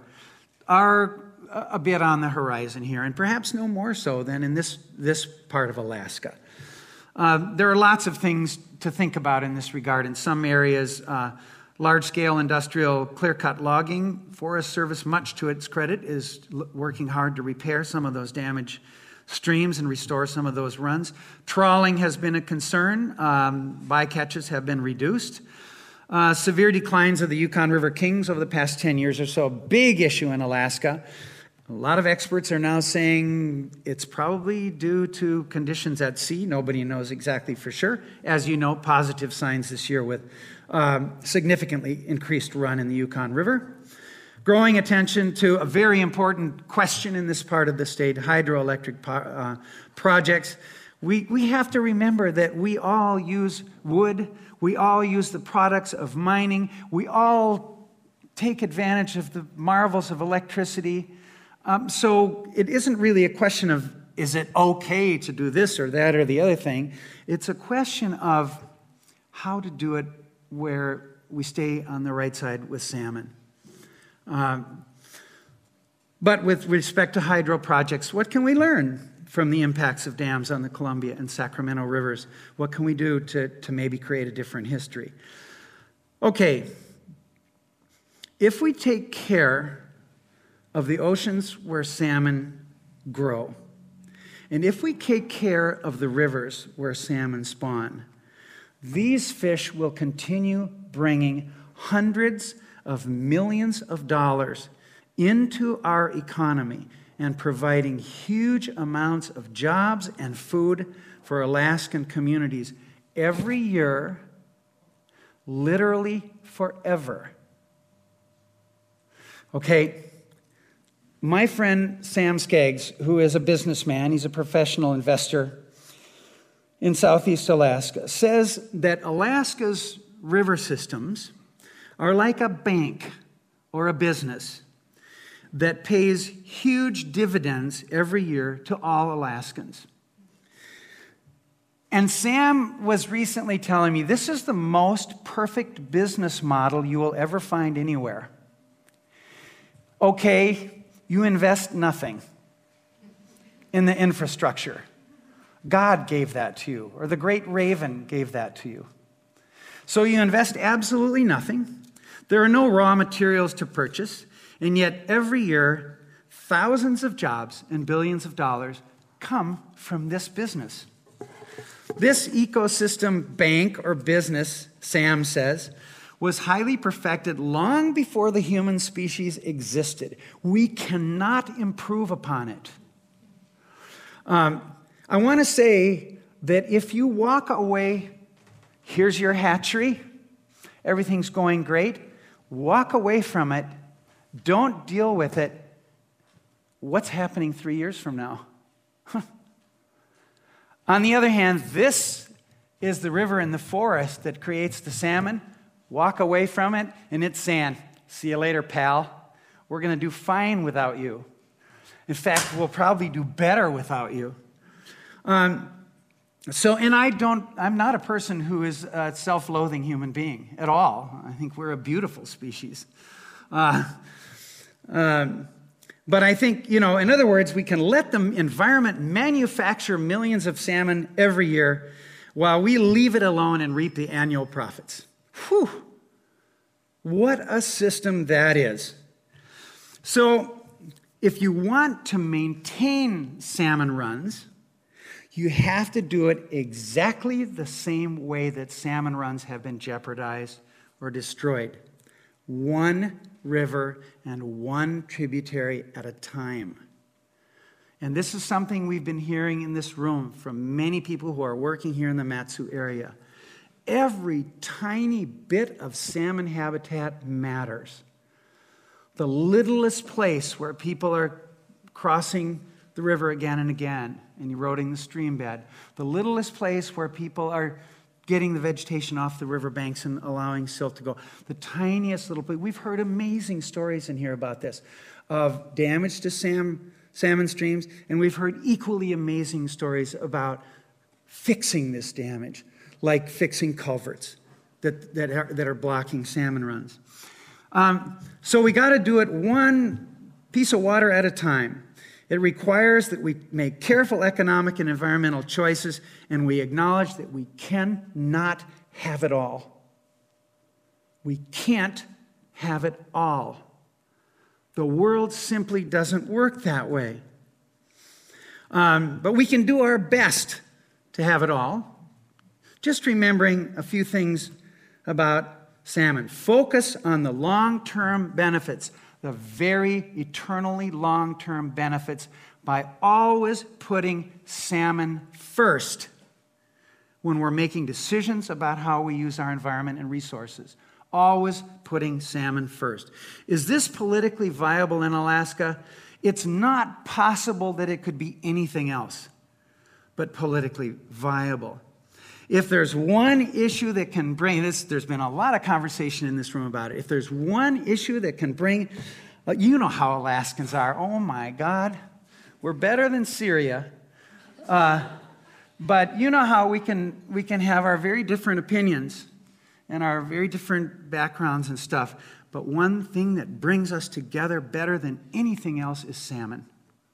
are a bit on the horizon here, and perhaps no more so than in this, this part of Alaska. Uh, there are lots of things to think about in this regard. In some areas, uh, large-scale industrial clear-cut logging, Forest Service, much to its credit, is l- working hard to repair some of those damaged streams and restore some of those runs. Trawling has been a concern. Um, bycatches have been reduced. Uh, severe declines of the Yukon River kings over the past ten years or so, a big issue in Alaska. A lot of experts are now saying it's probably due to conditions at sea. Nobody knows exactly for sure. As you know, positive signs this year with um, significantly increased run in the Yukon River. Growing attention to a very important question in this part of the state, hydroelectric po- uh, projects. We, we have to remember that we all use wood. We all use the products of mining. We all take advantage of the marvels of electricity. Um, so it isn't really a question of, is it okay to do this or that or the other thing? It's a question of how to do it where we stay on the right side with salmon. Um, but with respect to hydro projects, what can we learn from the impacts of dams on the Columbia and Sacramento rivers? What can we do to, to maybe create a different history? Okay, if we take care of the oceans where salmon grow, and if we take care of the rivers where salmon spawn, these fish will continue bringing hundreds of millions of dollars into our economy and providing huge amounts of jobs and food for Alaskan communities every year, literally forever. Okay. My friend Sam Skaggs, who is a businessman, he's a professional investor in Southeast Alaska, says that Alaska's river systems are like a bank or a business that pays huge dividends every year to all Alaskans. And Sam was recently telling me this is the most perfect business model you will ever find anywhere. Okay, you invest nothing in the infrastructure. God gave that to you, or the great raven gave that to you. So you invest absolutely nothing. There are no raw materials to purchase, and yet every year, thousands of jobs and billions of dollars come from this business. This ecosystem bank or business, Sam says, was highly perfected long before the human species existed. We cannot improve upon it. Um, I want to say that if you walk away, here's your hatchery, everything's going great, walk away from it, don't deal with it, what's happening three years from now? On the other hand, this is the river in the forest that creates the salmon. Walk away from it, and it's sand. See you later, pal. We're going to do fine without you. In fact, we'll probably do better without you. Um, so, and I don't, I'm not a person who is a self-loathing human being at all. I think we're a beautiful species. Uh, um, But I think, you know, in other words, we can let the environment manufacture millions of salmon every year while we leave it alone and reap the annual profits. Whew. What a system that is. So if you want to maintain salmon runs, you have to do it exactly the same way that salmon runs have been jeopardized or destroyed. One river and one tributary at a time. And this is something we've been hearing in this room from many people who are working here in the Mat-Su area. Every tiny bit of salmon habitat matters. The littlest place where people are crossing the river again and again and eroding the stream bed, the littlest place where people are getting the vegetation off the riverbanks and allowing silt to go. The tiniest little place. We've heard amazing stories in here about this, of damage to sam, salmon streams, and we've heard equally amazing stories about fixing this damage, like fixing culverts that, that, are, that are blocking salmon runs. Um, so we got to do it one piece of water at a time. It requires that we make careful economic and environmental choices, and we acknowledge that we cannot have it all. We can't have it all. The world simply doesn't work that way. Um, but we can do our best to have it all. Just remembering a few things about salmon. Focus on the long-term benefits, the very eternally long-term benefits, by always putting salmon first when we're making decisions about how we use our environment and resources. Always putting salmon first. Is this politically viable in Alaska? It's not possible that it could be anything else but politically viable. If there's one issue that can bring this, there's been a lot of conversation in this room about it. If there's one issue that can bring, uh, you know how Alaskans are. Oh my God, we're better than Syria. Uh, but you know how we can we can have our very different opinions and our very different backgrounds and stuff. But one thing that brings us together better than anything else is salmon.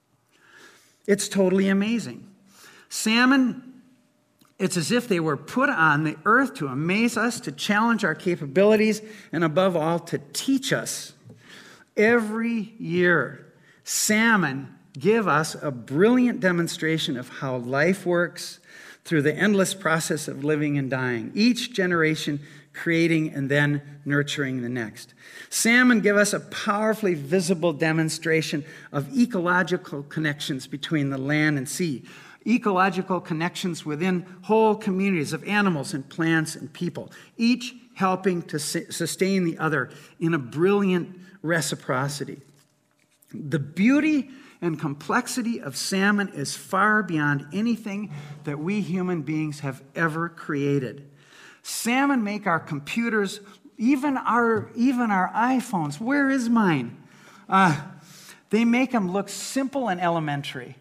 It's totally amazing. Salmon, it's as if they were put on the earth to amaze us, to challenge our capabilities, and above all, to teach us. Every year, salmon give us a brilliant demonstration of how life works through the endless process of living and dying, each generation creating and then nurturing the next. Salmon give us a powerfully visible demonstration of ecological connections between the land and sea, ecological connections within whole communities of animals and plants and people, each helping to sustain the other in a brilliant reciprocity. The beauty and complexity of salmon is far beyond anything that we human beings have ever created. Salmon make our computers, even our, even our iPhones, where is mine? Uh, they make them look simple and elementary.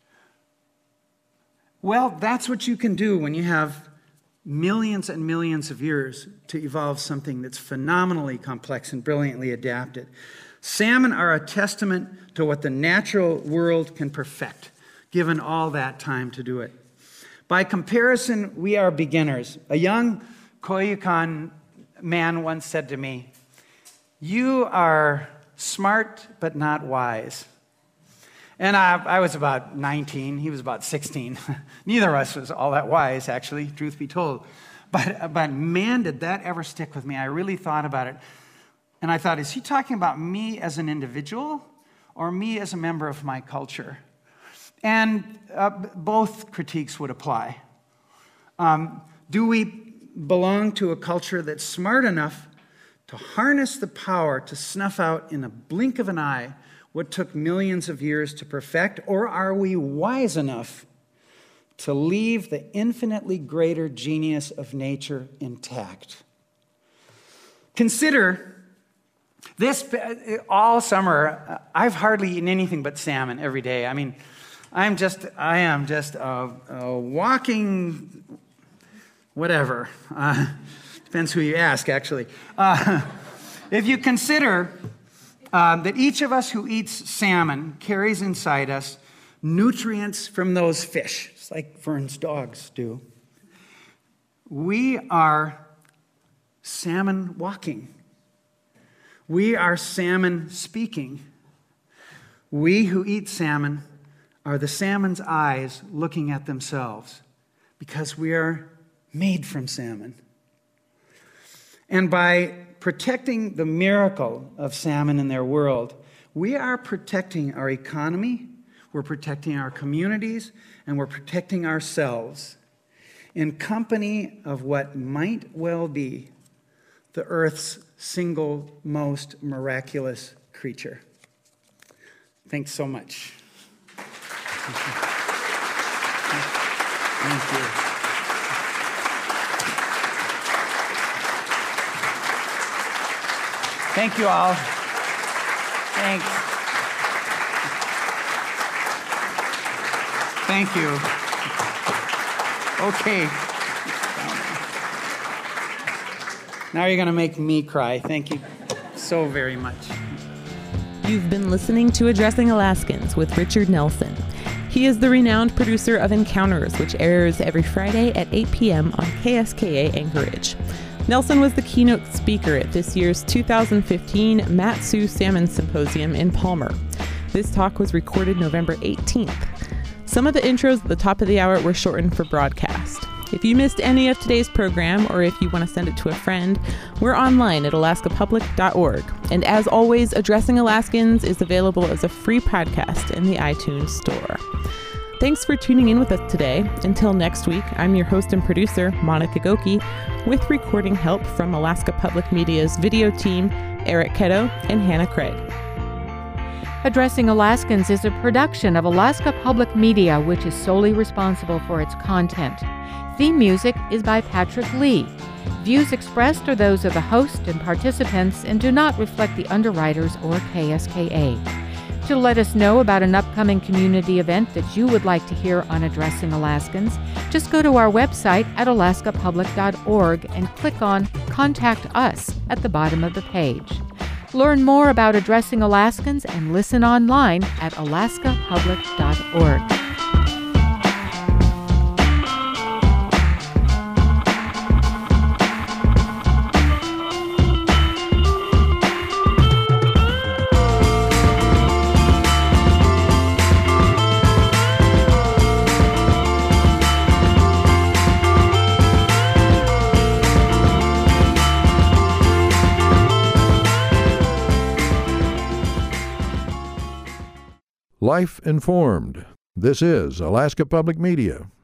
Well, that's what you can do when you have millions and millions of years to evolve something that's phenomenally complex and brilliantly adapted. Salmon are a testament to what the natural world can perfect, given all that time to do it. By comparison, we are beginners. A young Koyukon man once said to me, "You are smart but not wise." And I, I was about nineteen. He was about sixteen. Neither of us was all that wise, actually, truth be told. But, but man, did that ever stick with me. I really thought about it. And I thought, is he talking about me as an individual or me as a member of my culture? And uh, both critiques would apply. Um, do we belong to a culture that's smart enough to harness the power to snuff out in a blink of an eye what took millions of years to perfect? Or are we wise enough to leave the infinitely greater genius of nature intact? Consider this. All summer, I've hardly eaten anything but salmon every day. I mean, I'm just, I am just a, a walking, whatever. Uh, depends who you ask, actually. Uh, if you consider uh, that each of us who eats salmon carries inside us nutrients from those fish, it's like Vern's dogs do. We are salmon walking. We are salmon speaking. We who eat salmon are the salmon's eyes looking at themselves, because we are made from salmon. And by protecting the miracle of salmon in their world, we are protecting our economy, we're protecting our communities, and we're protecting ourselves in company of what might well be the Earth's single most miraculous creature. Thanks so much. Thank you. Thank you all. Thanks. Thank you. Okay. Now you're going to make me cry. Thank you so very much. You've been listening to Addressing Alaskans with Richard Nelson. He is the renowned producer of Encounters, which airs every Friday at eight p.m. on K S K A Anchorage. Nelson was the keynote speaker at this year's two thousand fifteen Mat-Su Salmon Symposium in Palmer. This talk was recorded November eighteenth. Some of the intros at the top of the hour were shortened for broadcast. If you missed any of today's program, or if you want to send it to a friend, we're online at alaska public dot org. And as always, Addressing Alaskans is available as a free podcast in the iTunes Store. Thanks for tuning in with us today. Until next week, I'm your host and producer, Monica Goki, with recording help from Alaska Public Media's video team, Eric Ketto and Hannah Craig. Addressing Alaskans is a production of Alaska Public Media, which is solely responsible for its content. Theme music is by Patrick Lee. Views expressed are those of the host and participants and do not reflect the underwriters or K S K A. To let us know about an upcoming community event that you would like to hear on Addressing Alaskans, just go to our website at alaska public dot org and click on Contact Us at the bottom of the page. Learn more about Addressing Alaskans and listen online at alaska public dot org. Life Informed. This is Alaska Public Media.